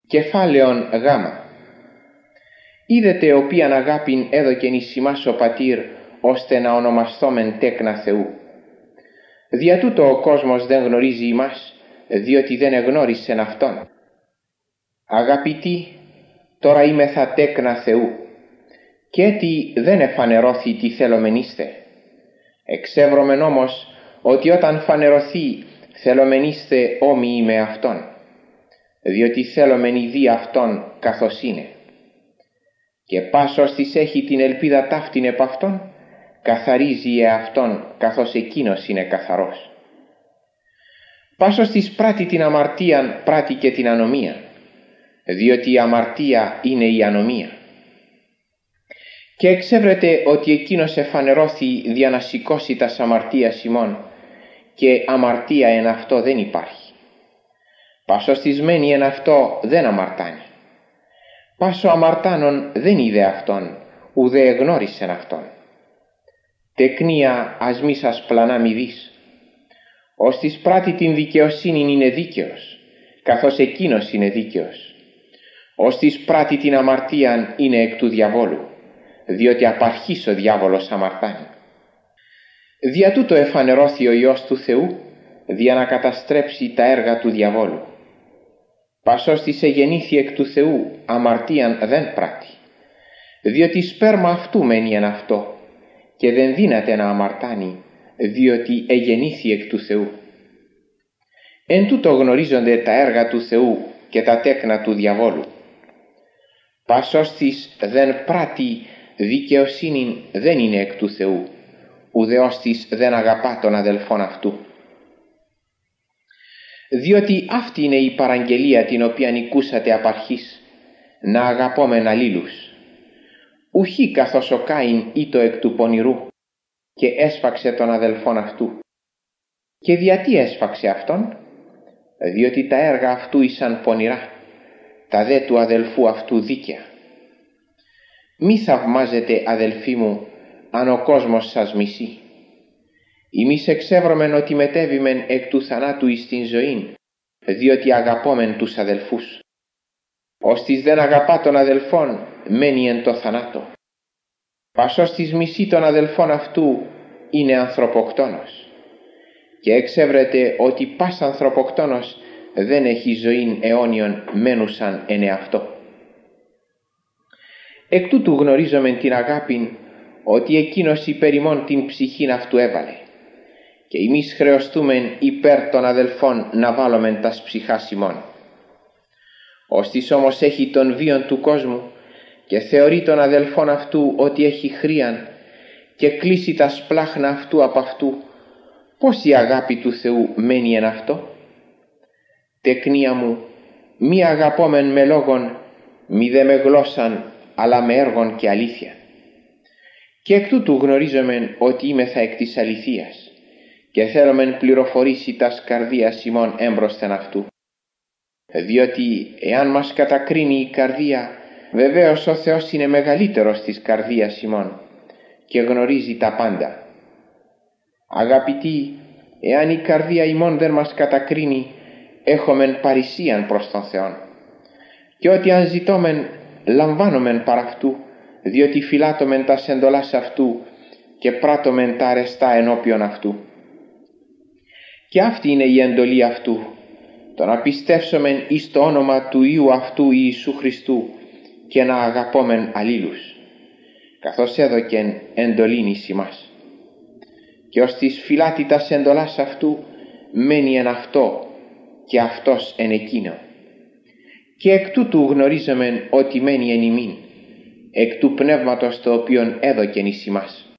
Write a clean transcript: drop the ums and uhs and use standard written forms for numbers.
Κεφάλαιον Γ. Είδετε οποίαν αγάπην έδωκεν εις ημάς ο Πατήρ, ώστε να ονομασθόμεν τέκνα Θεού. Δια τούτο ο κόσμος δεν γνωρίζει ημάς, διότι δεν εγνώρισεν Αυτόν. Αγαπητοί, τώρα είμεθα τέκνα Θεού, και έτι δεν εφανερώθη τι θέλομεν είστε. Εξεύρωμεν όμως ότι όταν φανερωθεί θέλομεν είστε όμοιοι με Αυτόν, διότι θέλομεν ειδεί Αυτόν καθώς είναι. Και πάσος της έχει την ελπίδα ταύτην επ' Αυτόν, καθαρίζει εαυτόν καθώς εκείνος είναι καθαρός. Πάσος της πράττει την αμαρτίαν, πράττει και την ανομία, διότι η αμαρτία είναι η ανομία. Και εξέβρεται ότι εκείνος εφανερώθη δια να σηκώσει τας αμαρτίας ημών, και αμαρτία εν αυτό δεν υπάρχει. Πάσος της μένει εν αυτό δεν αμαρτάνει. Πάσο αμαρτάνων δεν είδε Αυτόν, ουδέ εγνώρισεν Αυτόν. Τεκνία ας μη σας πλανά μηδείς. Ως της πράττει την δικαιοσύνην είναι δίκαιος, καθώς εκείνος είναι δίκαιος. Ως της πράττει την αμαρτίαν είναι εκ του διαβόλου, διότι απαρχής ο διάβολος αμαρτάνει. Δια τούτο εφανερώθη ο Υιός του Θεού, δια να καταστρέψει τα έργα του διαβόλου. Πάσος της εγεννήθη εκ του Θεού, αμαρτίαν δεν πράττει, διότι σπέρμα αυτού μένει εν αυτό, και δεν δύναται να αμαρτάνει, διότι εγεννήθη εκ του Θεού. Εν τούτο γνωρίζονται τα έργα του Θεού και τα τέκνα του διαβόλου. Πάσος της δεν πράττει δικαιοσύνην δεν είναι εκ του Θεού, ουδέ ως της δεν αγαπά τον αδελφόν αυτού. Διότι αυτή είναι η παραγγελία την οποία νικούσατε απ' αρχής, να αγαπόμεν αλλήλους. Ουχή καθώς ο Κάιν ήτο εκ του πονηρού, και έσφαξε τον αδελφόν αυτού. Και γιατί έσφαξε αυτόν? Διότι τα έργα αυτού ήσαν πονηρά, τα δε του αδελφού αυτού δίκαια. Μη θαυμάζετε, αδελφοί μου, αν ο κόσμος σας μισεί. Εμείς εξεύρωμεν ότι μετέβημεν εκ του θανάτου εις την ζωήν, διότι αγαπόμεν τους αδελφούς. Ώστις δεν αγαπά τον αδελφόν, μένει εν το θανάτο. Πάσος της μισή των αδελφών αυτού είναι ανθρωποκτόνος. Και εξεύρεται ότι πας ανθρωποκτόνος δεν έχει ζωήν αιώνιον μένουσαν εν εαυτό. Εκ τούτου γνωρίζομεν την αγάπην, ότι εκείνος υπέρ ημών την ψυχήν αυτού έβαλε, και εμείς χρεωστούμεν υπέρ των αδελφών να βάλομεν τας ψυχάς ημών. Ώστις όμως έχει τον βίον του κόσμου και θεωρεί τον αδελφόν αυτού ότι έχει χρίαν και κλείσει τα σπλάχνα αυτού απ' αυτού, πώς η αγάπη του Θεού μένει εν αυτό? Τεκνία μου, μη αγαπόμεν με λόγον, μη δε με γλώσσαν, αλλά με έργον και αλήθεια. Και εκ τούτου γνωρίζομεν ότι είμεθα εκ της αληθείας, και θέλομεν πληροφορήσει τας καρδίας ημών έμπροσθεν αυτού. Διότι εάν μας κατακρίνει η καρδία, βεβαίως ο Θεός είναι μεγαλύτερος της καρδίας ημών και γνωρίζει τα πάντα. Αγαπητοί, εάν η καρδία ημών δεν μας κατακρίνει, έχομεν παρησίαν προς τον Θεόν. Και ότι αν ζητώμεν, λαμβάνομεν παρ' αυτού, διότι φυλάτομεν τας εντολάς αυτού και πράττομεν τα αρεστά ενώπιον αυτού. Και αυτή είναι η εντολή αυτού, το να πιστεύσομεν εις το όνομα του Υιού αυτού Ιησού Χριστού και να αγαπόμεν αλλήλους, καθώς έδωκεν εντολήν εις ημάς. Και ως της φυλάτη τας εντολάς αυτού μένει εν αυτό και αυτός εν εκείνο. Και εκ τούτου γνωρίζομεν ότι μένει εν ημίν, εκ του πνεύματος το οποίον έδωκεν εις ημάς.